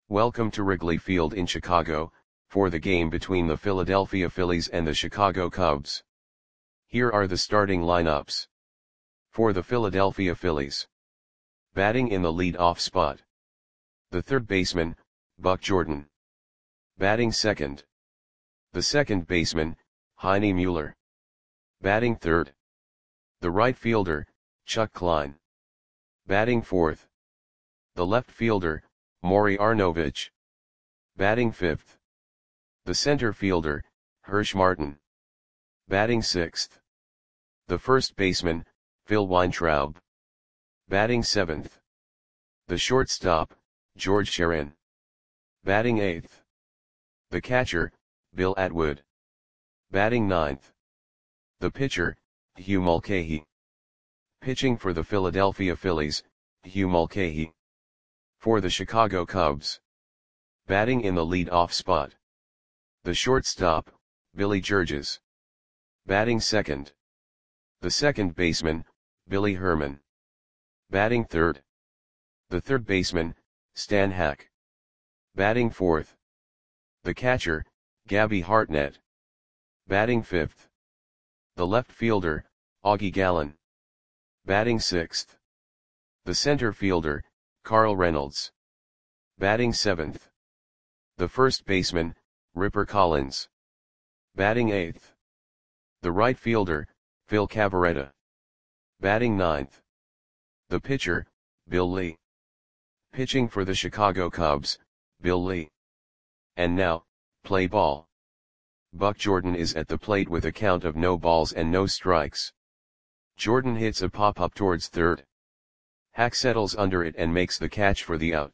Welcome to Wrigley Field in Chicago, for the game between the Philadelphia Phillies and the Chicago Cubs. Here are the starting lineups. For the Philadelphia Phillies. Batting in the lead-off spot. The third baseman, Buck Jordan. Batting second. The second baseman, Heine Mueller. Batting third. The right fielder, Chuck Klein. Batting fourth. The left fielder, Maury Arnovich. Batting fifth. The center fielder, Hirsch Martin. Batting sixth. The first baseman, Phil Weintraub. Batting seventh. The shortstop, George Sherin. Batting eighth. The catcher, Bill Atwood. Batting ninth. The pitcher, Hugh Mulcahy. Pitching for the Philadelphia Phillies, Hugh Mulcahy. For the Chicago Cubs. Batting in the lead-off spot. The shortstop, Billy Georges. Batting second. The second baseman, Billy Herman. Batting third. The third baseman, Stan Hack. Batting fourth. The catcher, Gabby Hartnett. Batting fifth. The left fielder, Augie Gallen. Batting sixth. The center fielder, Carl Reynolds. Batting seventh. The first baseman, Ripper Collins. Batting eighth. The right fielder, Phil Cavarretta. Batting ninth. The pitcher, Bill Lee. Pitching for the Chicago Cubs, Bill Lee. And now, play ball. Buck Jordan is at the plate with a count of no balls and no strikes. Jordan hits a pop-up towards third. Hack settles under it and makes the catch for the out.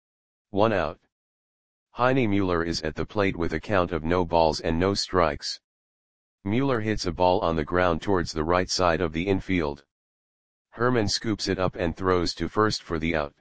1 out. Heine Mueller is at the plate with a count of no balls and no strikes. Mueller hits a ball on the ground towards the right side of the infield. Herman scoops it up and throws to first for the out.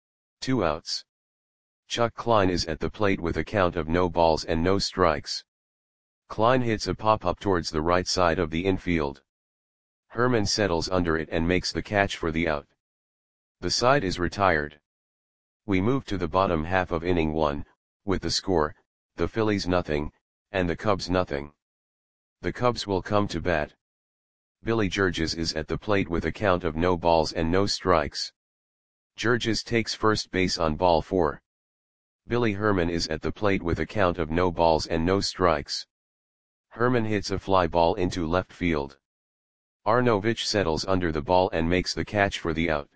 2 outs. Chuck Klein is at the plate with a count of no balls and no strikes. Klein hits a pop-up towards the right side of the infield. Herman settles under it and makes the catch for the out. The side is retired. We move to the bottom half of inning 1, with the score, the Phillies nothing, and the Cubs nothing. The Cubs will come to bat. Billy Georges is at the plate with a count of no balls and no strikes. Georges takes first base on ball 4. Billy Herman is at the plate with a count of no balls and no strikes. Herman hits a fly ball into left field. Arnovich settles under the ball and makes the catch for the out.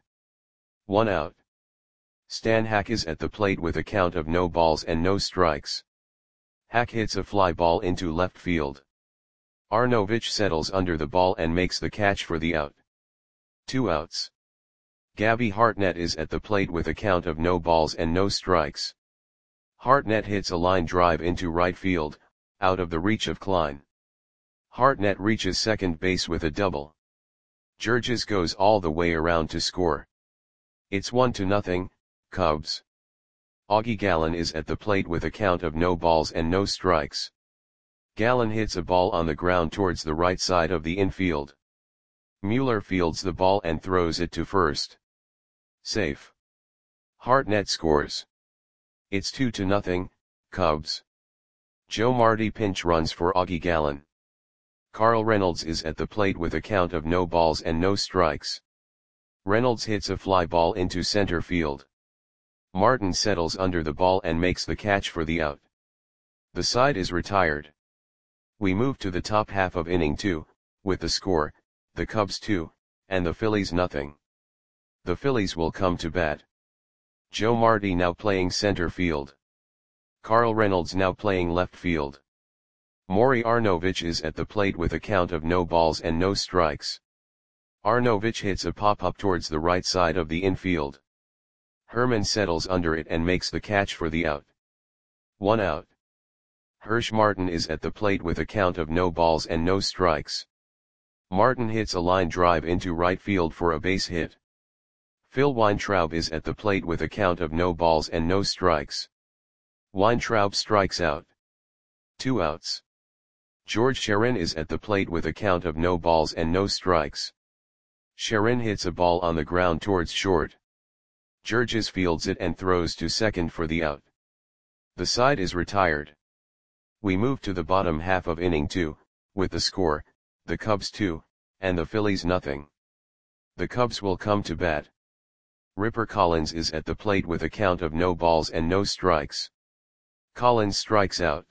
1 out. Stan Hack is at the plate with a count of no balls and no strikes. Hack hits a fly ball into left field. Arnovich settles under the ball and makes the catch for the out. 2 outs. Gabby Hartnett is at the plate with a count of no balls and no strikes. Hartnett hits a line drive into right field, out of the reach of Klein. Hartnett reaches second base with a double. Georges goes all the way around to score. It's 1-0, Cubs. Augie Gallen is at the plate with a count of no balls and no strikes. Gallen hits a ball on the ground towards the right side of the infield. Mueller fields the ball and throws it to first. Safe. Hartnett scores. It's 2-0, Cubs. Joe Marty pinch runs for Augie Gallen. Carl Reynolds is at the plate with a count of no balls and no strikes. Reynolds hits a fly ball into center field. Martin settles under the ball and makes the catch for the out. The side is retired. We move to the top half of inning 2, with the score, the Cubs 2, and the Phillies nothing. The Phillies will come to bat. Joe Marty now playing center field. Carl Reynolds now playing left field. Maury Arnovich is at the plate with a count of no balls and no strikes. Arnovich hits a pop-up towards the right side of the infield. Herman settles under it and makes the catch for the out. 1 out. Hirsch Martin is at the plate with a count of no balls and no strikes. Martin hits a line drive into right field for a base hit. Phil Weintraub is at the plate with a count of no balls and no strikes. Weintraub strikes out. 2 outs. George Sherin is at the plate with a count of no balls and no strikes. Sherin hits a ball on the ground towards short. Georges fields it and throws to second for the out. The side is retired. We move to the bottom half of inning 2, with the score, the Cubs 2, and the Phillies nothing. The Cubs will come to bat. Ripper Collins is at the plate with a count of no balls and no strikes. Collins strikes out.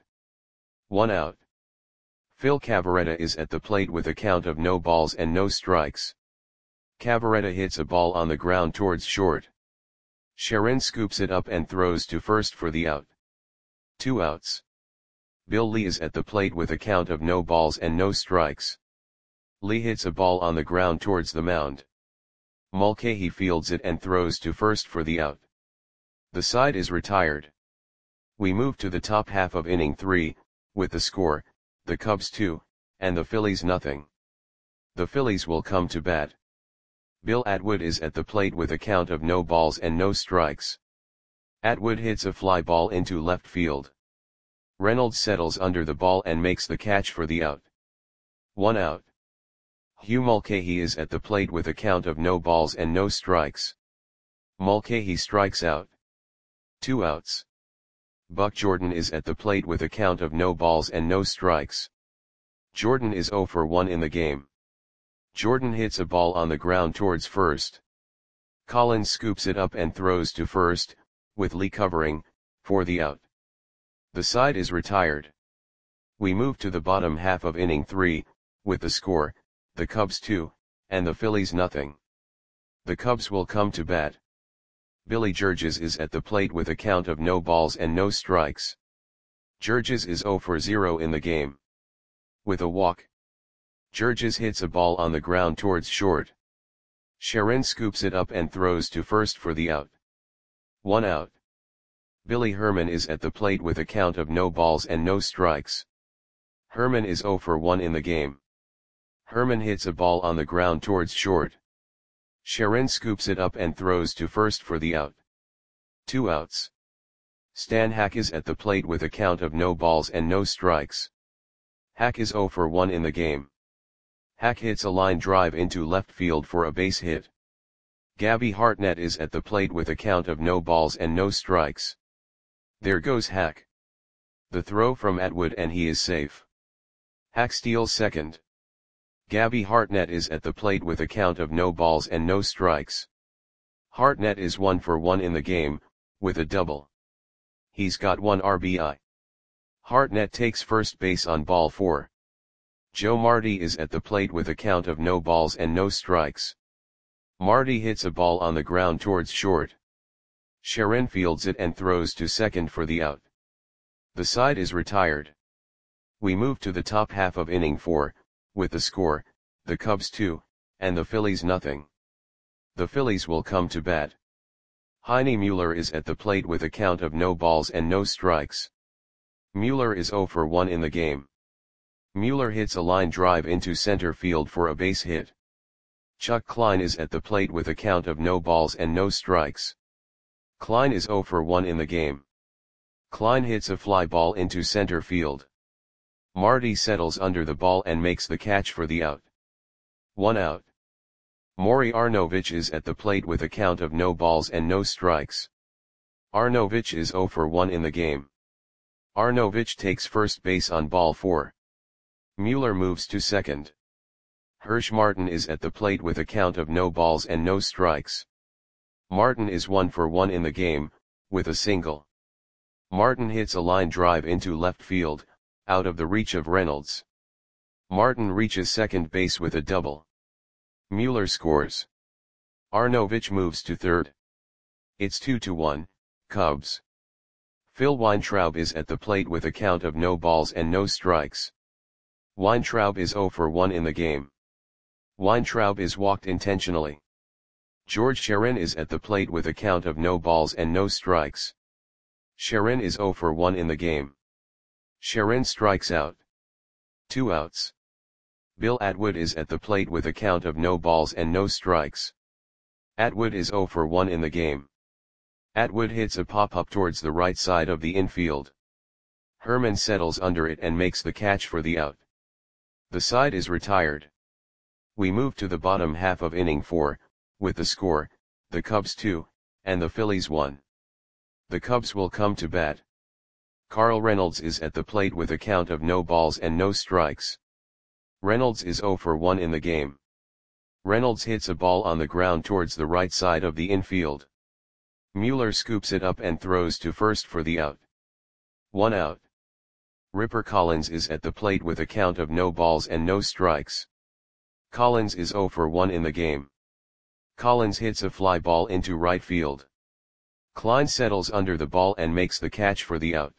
1 out. Phil Cavarretta is at the plate with a count of no balls and no strikes. Cavarretta hits a ball on the ground towards short. Sharon scoops it up and throws to first for the out. 2 outs. Bill Lee is at the plate with a count of no balls and no strikes. Lee hits a ball on the ground towards the mound. Mulcahy fields it and throws to first for the out. The side is retired. We move to the top half of inning 3, with the score, the Cubs 2, and the Phillies nothing. The Phillies will come to bat. Bill Atwood is at the plate with a count of no balls and no strikes. Atwood hits a fly ball into left field. Reynolds settles under the ball and makes the catch for the out. 1 out. Hugh Mulcahy is at the plate with a count of no balls and no strikes. Mulcahy strikes out. 2 outs. Buck Jordan is at the plate with a count of no balls and no strikes. Jordan is 0 for 1 in the game. Jordan hits a ball on the ground towards first. Collins scoops it up and throws to first, with Lee covering, for the out. The side is retired. We move to the bottom half of inning 3, with the score, the Cubs 2, and the Phillies nothing. The Cubs will come to bat. Billy Georges is at the plate with a count of no balls and no strikes. Georges is 0 for 0 in the game. With a walk, Georges hits a ball on the ground towards short. Sharon scoops it up and throws to first for the out. 1 out. Billy Herman is at the plate with a count of no balls and no strikes. Herman is 0 for 1 in the game. Herman hits a ball on the ground towards short. Sharon scoops it up and throws to first for the out. 2 outs. Stan Hack is at the plate with a count of no balls and no strikes. Hack is 0 for 1 in the game. Hack hits a line drive into left field for a base hit. Gabby Hartnett is at the plate with a count of no balls and no strikes. There goes Hack. The throw from Atwood and he is safe. Hack steals second. Gabby Hartnett is at the plate with a count of no balls and no strikes. Hartnett is 1 for 1 in the game, with a double. He's got 1 RBI. Hartnett takes first base on ball 4. Joe Marty is at the plate with a count of no balls and no strikes. Marty hits a ball on the ground towards short. Sharon fields it and throws to second for the out. The side is retired. We move to the top half of inning 4, with the score, the Cubs 2, and the Phillies nothing. The Phillies will come to bat. Heine Mueller is at the plate with a count of no balls and no strikes. Mueller is 0 for 1 in the game. Mueller hits a line drive into center field for a base hit. Chuck Klein is at the plate with a count of no balls and no strikes. Klein is 0 for 1 in the game. Klein hits a fly ball into center field. Marty settles under the ball and makes the catch for the out. 1 out. Maury Arnovich is at the plate with a count of no balls and no strikes. Arnovich is 0 for 1 in the game. Arnovich takes first base on ball 4. Mueller moves to second. Hirsch Martin is at the plate with a count of no balls and no strikes. Martin is 1 for 1 in the game, with a single. Martin hits a line drive into left field, out of the reach of Reynolds. Martin reaches second base with a double. Mueller scores. Arnovich moves to third. It's 2-1, Cubs. Phil Weintraub is at the plate with a count of no balls and no strikes. Weintraub is 0 for 1 in the game. Weintraub is walked intentionally. George Sharon is at the plate with a count of no balls and no strikes. Sharon is 0 for 1 in the game. Sharon strikes out. 2 outs. Bill Atwood is at the plate with a count of no balls and no strikes. Atwood is 0 for 1 in the game. Atwood hits a pop-up towards the right side of the infield. Herman settles under it and makes the catch for the out. The side is retired. We move to the bottom half of inning 4, with the score, the Cubs 2, and the Phillies 1. The Cubs will come to bat. Carl Reynolds is at the plate with a count of no balls and no strikes. Reynolds is 0 for 1 in the game. Reynolds hits a ball on the ground towards the right side of the infield. Mueller scoops it up and throws to first for the out. 1 out. Ripper Collins is at the plate with a count of no balls and no strikes. Collins is 0 for 1 in the game. Collins hits a fly ball into right field. Klein settles under the ball and makes the catch for the out.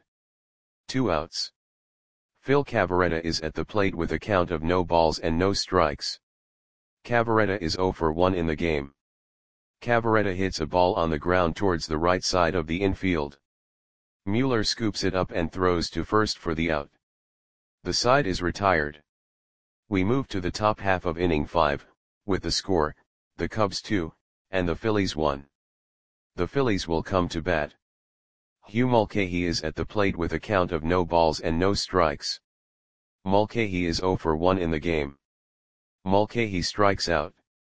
2 outs. Phil Cavarretta is at the plate with a count of no balls and no strikes. Cavarretta is 0 for 1 in the game. Cavarretta hits a ball on the ground towards the right side of the infield. Mueller scoops it up and throws to first for the out. The side is retired. We move to the top half of inning 5, with the score, the Cubs 2, and the Phillies 1. The Phillies will come to bat. Hugh Mulcahy is at the plate with a count of no balls and no strikes. Mulcahy is 0 for 1 in the game. Mulcahy strikes out.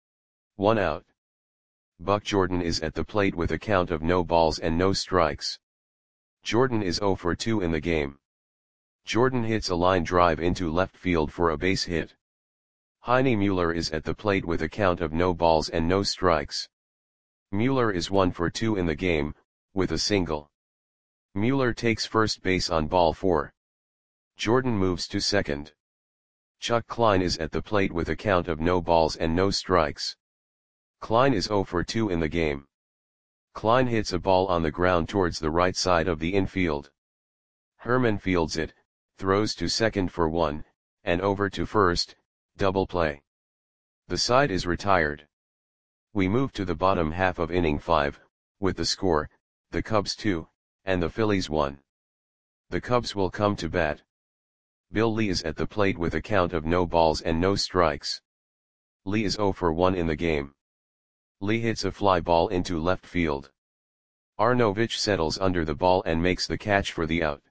1 out. Buck Jordan is at the plate with a count of no balls and no strikes. Jordan is 0 for 2 in the game. Jordan hits a line drive into left field for a base hit. Heine Mueller is at the plate with a count of no balls and no strikes. Mueller is 1 for 2 in the game, with a single. Mueller takes first base on ball 4. Jordan moves to second. Chuck Klein is at the plate with a count of no balls and no strikes. Klein is 0 for 2 in the game. Klein hits a ball on the ground towards the right side of the infield. Herman fields it, throws to second for 1, and over to first, double play. The side is retired. We move to the bottom half of inning 5, with the score, the Cubs 2, and the Phillies 1. The Cubs will come to bat. Bill Lee is at the plate with a count of no balls and no strikes. Lee is 0 for 1 in the game. Lee hits a fly ball into left field. Arnovich settles under the ball and makes the catch for the out.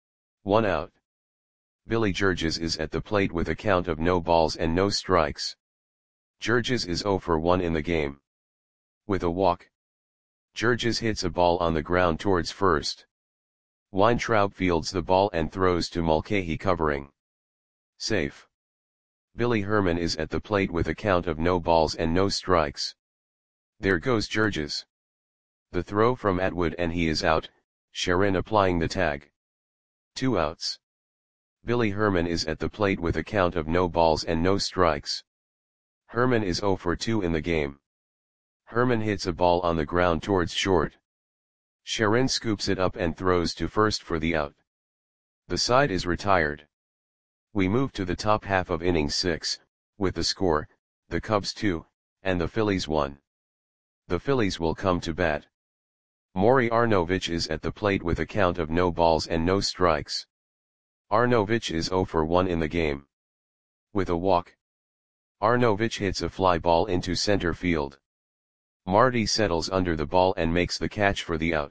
1 out. Billy Georges is at the plate with a count of no balls and no strikes. Georges is 0 for 1 in the game. With a walk. Georges hits a ball on the ground towards first. Weintraub fields the ball and throws to Mulcahy covering. Safe. Billy Herman is at the plate with a count of no balls and no strikes. There goes Georges. The throw from Atwood and he is out, Sharon applying the tag. 2 outs. Billy Herman is at the plate with a count of no balls and no strikes. Herman is 0 for 2 in the game. Herman hits a ball on the ground towards short. Sharon scoops it up and throws to first for the out. The side is retired. We move to the top half of inning 6, with the score, the Cubs 2, and the Phillies 1. The Phillies will come to bat. Maury Arnovich is at the plate with a count of no balls and no strikes. Arnovich is 0 for 1 in the game. With a walk. Arnovich hits a fly ball into center field. Marty settles under the ball and makes the catch for the out.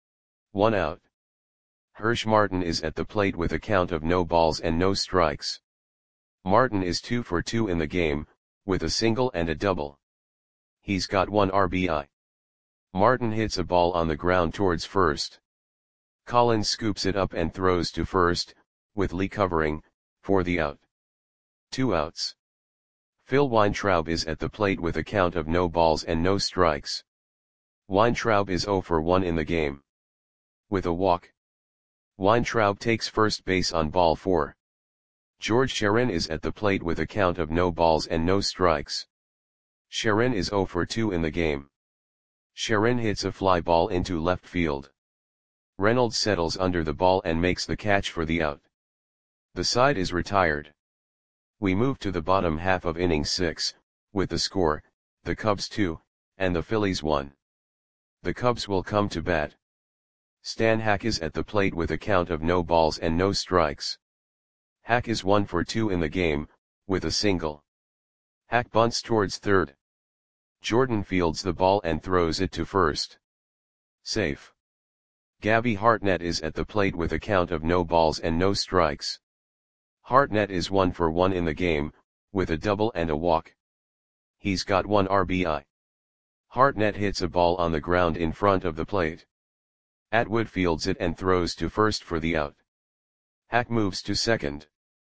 1 out. Hirsch Martin is at the plate with a count of no balls and no strikes. Martin is 2 for 2 in the game, with a single and a double. He's got 1 RBI. Martin hits a ball on the ground towards first. Collins scoops it up and throws to first, with Lee covering, for the out. 2 outs. Phil Weintraub is at the plate with a count of no balls and no strikes. Weintraub is 0 for 1 in the game. With a walk. Weintraub takes first base on ball 4. George Sharon is at the plate with a count of no balls and no strikes. Sharon is 0 for 2 in the game. Sharon hits a fly ball into left field. Reynolds settles under the ball and makes the catch for the out. The side is retired. We move to the bottom half of inning 6, with the score, the Cubs 2, and the Phillies 1. The Cubs will come to bat. Stan Hack is at the plate with a count of no balls and no strikes. Hack is 1 for 2 in the game, with a single. Hack bunts towards third. Jordan fields the ball and throws it to first. Safe. Gabby Hartnett is at the plate with a count of no balls and no strikes. Hartnett is 1 for 1 in the game, with a double and a walk. He's got 1 RBI. Hartnett hits a ball on the ground in front of the plate. Atwood fields it and throws to first for the out. Hack moves to second.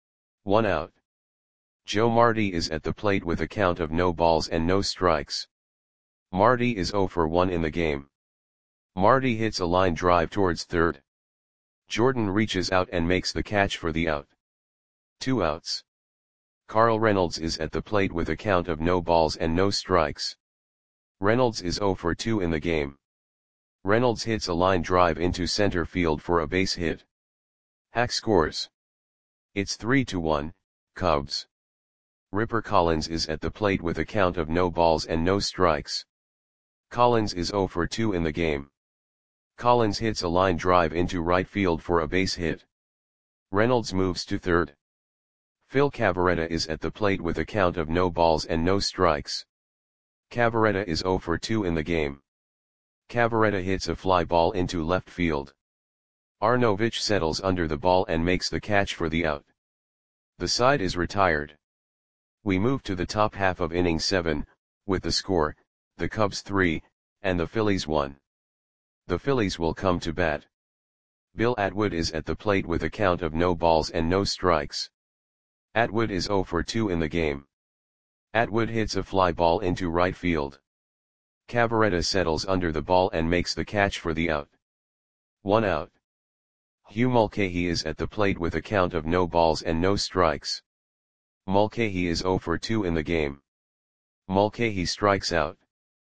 1 out. Joe Marty is at the plate with a count of no balls and no strikes. Marty is 0 for 1 in the game. Marty hits a line drive towards third. Jordan reaches out and makes the catch for the out. 2 outs. Carl Reynolds is at the plate with a count of no balls and no strikes. Reynolds is 0 for 2 in the game. Reynolds hits a line drive into center field for a base hit. Hack scores. It's 3-1, Cubs. Ripper Collins is at the plate with a count of no balls and no strikes. Collins is 0 for 2 in the game. Collins hits a line drive into right field for a base hit. Reynolds moves to third. Phil Cavarretta is at the plate with a count of no balls and no strikes. Cavarretta is 0 for 2 in the game. Cavarretta hits a fly ball into left field. Arnovich settles under the ball and makes the catch for the out. The side is retired. We move to the top half of inning 7, with the score, the Cubs 3, and the Phillies 1. The Phillies will come to bat. Bill Atwood is at the plate with a count of no balls and no strikes. Atwood is 0 for 2 in the game. Atwood hits a fly ball into right field. Cavarretta settles under the ball and makes the catch for the out. 1 out. Hugh Mulcahy is at the plate with a count of no balls and no strikes. Mulcahy is 0 for 2 in the game. Mulcahy strikes out.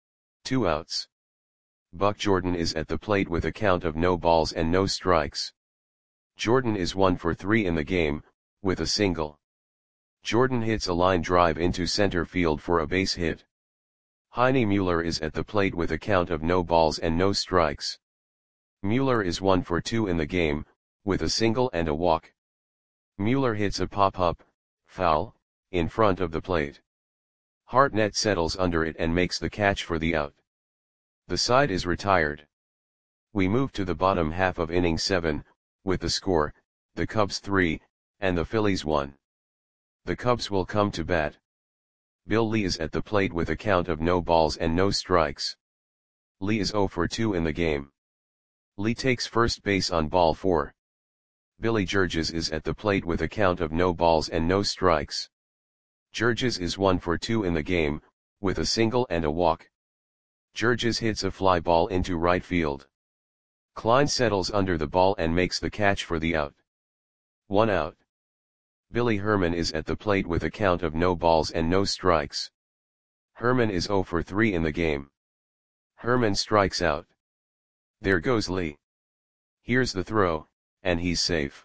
2 outs. Buck Jordan is at the plate with a count of no balls and no strikes. Jordan is 1 for 3 in the game, with a single. Jordan hits a line drive into center field for a base hit. Heine Mueller is at the plate with a count of no balls and no strikes. Mueller is 1 for 2 in the game, with a single and a walk. Mueller hits a pop-up, foul, in front of the plate. Hartnett settles under it and makes the catch for the out. The side is retired. We move to the bottom half of inning 7, with the score, the Cubs 3, and the Phillies 1. The Cubs will come to bat. Bill Lee is at the plate with a count of no balls and no strikes. Lee is 0 for 2 in the game. Lee takes first base on ball 4. Billy Georges is at the plate with a count of no balls and no strikes. Georges is 1 for 2 in the game, with a single and a walk. Georges hits a fly ball into right field. Klein settles under the ball and makes the catch for the out. 1 out. Billy Herman is at the plate with a count of no balls and no strikes. Herman is 0 for 3 in the game. Herman strikes out. There goes Lee. Here's the throw, and he's safe.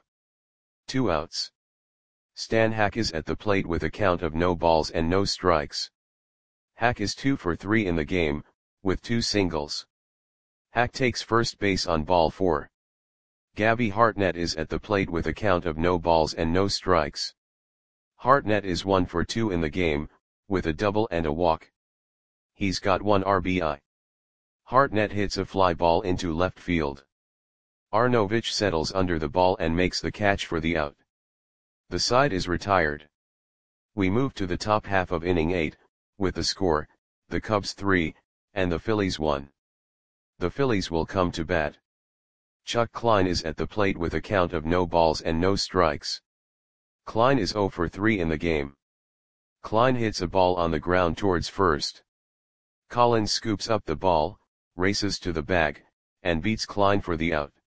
2 outs. Stan Hack is at the plate with a count of no balls and no strikes. Hack is 2 for 3 in the game, with 2 singles. Hack takes first base on ball 4. Gabby Hartnett is at the plate with a count of no balls and no strikes. Hartnett is 1 for 2 in the game, with a double and a walk. He's got 1 RBI. Hartnett hits a fly ball into left field. Arnovich settles under the ball and makes the catch for the out. The side is retired. We move to the top half of inning 8, with the score, the Cubs 3, and the Phillies 1. The Phillies will come to bat. Chuck Klein is at the plate with a count of no balls and no strikes. Klein is 0 for 3 in the game. Klein hits a ball on the ground towards first. Collins scoops up the ball, races to the bag, and beats Klein for the out.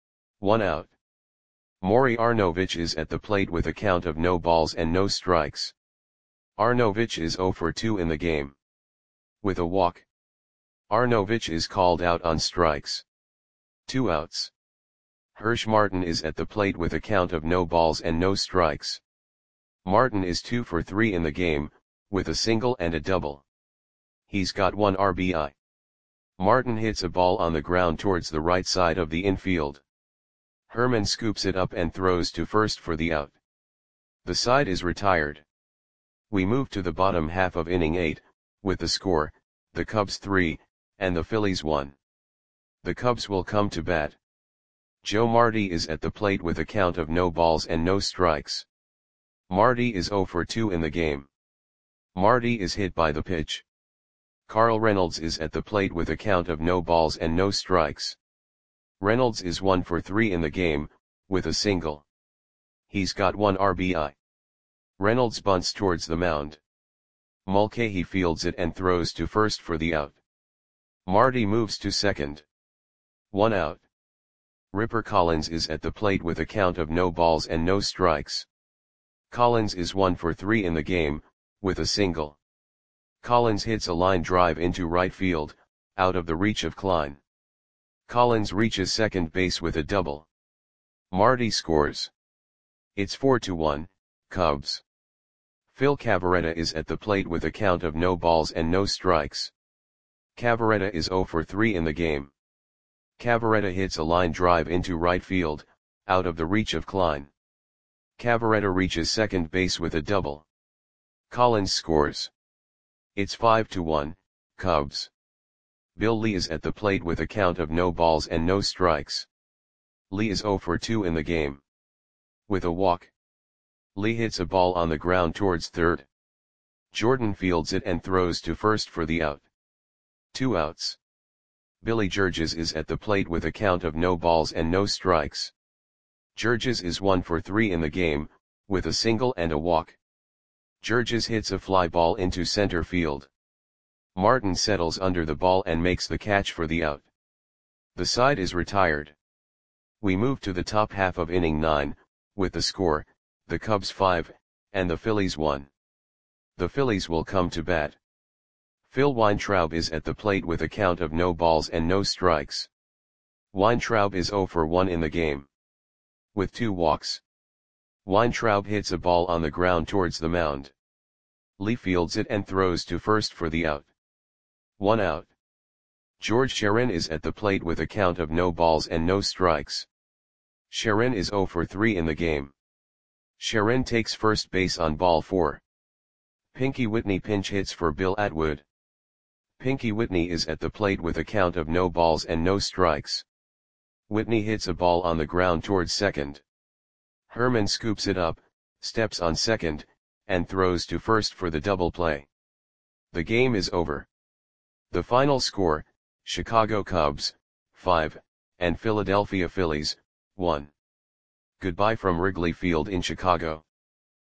1 out. Maury Arnovich is at the plate with a count of no balls and no strikes. Arnovich is 0 for 2 in the game. With a walk. Arnovich is called out on strikes. 2 outs. Hirsch Martin is at the plate with a count of no balls and no strikes. Martin is 2 for 3 in the game, with a single and a double. He's got 1 RBI. Martin hits a ball on the ground towards the right side of the infield. Herman scoops it up and throws to first for the out. The side is retired. We move to the bottom half of inning 8, with the score, the Cubs 3, and the Phillies 1. The Cubs will come to bat. Joe Marty is at the plate with a count of no balls and no strikes. Marty is 0 for 2 in the game. Marty is hit by the pitch. Carl Reynolds is at the plate with a count of no balls and no strikes. Reynolds is 1 for 3 in the game, with a single. He's got 1 RBI. Reynolds bunts towards the mound. Mulcahy fields it and throws to first for the out. Marty moves to second. 1 out. Ripper Collins is at the plate with a count of no balls and no strikes. Collins is 1 for 3 in the game, with a single. Collins hits a line drive into right field, out of the reach of Klein. Collins reaches second base with a double. Marty scores. It's 4-1, Cubs. Phil Cavarretta is at the plate with a count of no balls and no strikes. Cavarretta is 0 for 3 in the game. Cavarretta hits a line drive into right field, out of the reach of Klein. Cavarretta reaches second base with a double. Collins scores. It's 5-1, Cubs. Bill Lee is at the plate with a count of no balls and no strikes. Lee is 0 for 2 in the game. With a walk. Lee hits a ball on the ground towards third. Jordan fields it and throws to first for the out. 2 outs. Billy Georges is at the plate with a count of no balls and no strikes. Georges is 1 for 3 in the game, with a single and a walk. Georges hits a fly ball into center field. Martin settles under the ball and makes the catch for the out. The side is retired. We move to the top half of inning 9, with the score, the Cubs 5, and the Phillies 1. The Phillies will come to bat. Phil Weintraub is at the plate with a count of no balls and no strikes. Weintraub is 0 for 1 in the game. With 2 walks. Weintraub hits a ball on the ground towards the mound. Lee fields it and throws to first for the out. 1 out. George Sharon is at the plate with a count of no balls and no strikes. Sharon is 0 for 3 in the game. Sharon takes first base on ball 4. Pinky Whitney pinch hits for Bill Atwood. Pinky Whitney is at the plate with a count of no balls and no strikes. Whitney hits a ball on the ground towards second. Herman scoops it up, steps on second, and throws to first for the double play. The game is over. The final score, Chicago Cubs, 5, and Philadelphia Phillies, 1. Goodbye from Wrigley Field in Chicago.